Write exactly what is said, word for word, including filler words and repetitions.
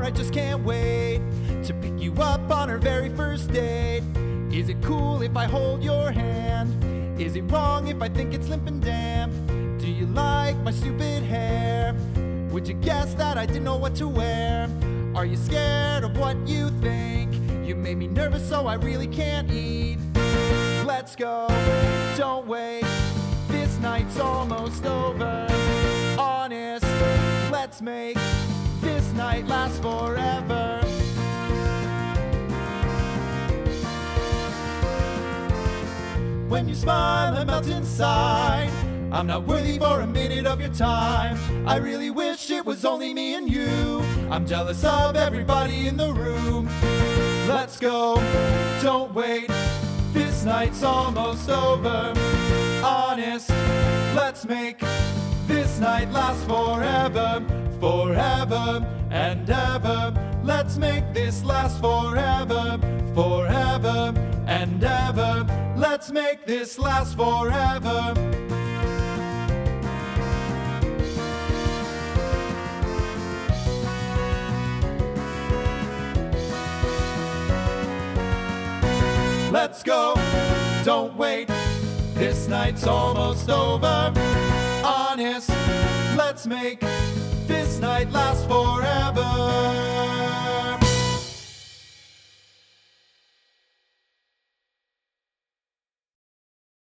I just can't wait to pick you up on our very first date. Is it cool if I hold your hand? Is it wrong if I think it's limp and damp? Do you like my stupid hair? Would you guess that I didn't know what to wear? Are you scared of what you think? You made me nervous so I really can't eat. Let's go, don't wait, this night's almost over. Honest, let's make this night last forever. When you smile, I melt inside. I'm not worthy for a minute of your time. I really wish it was only me and you. I'm jealous of everybody in the room. Let's go, don't wait, this night's almost over. Honest, let's make this night last forever. Forever and ever. Let's make this last forever. Forever and ever. Let's make this last forever. Let's go, don't wait, this night's almost over. Honest, let's make this night last forever.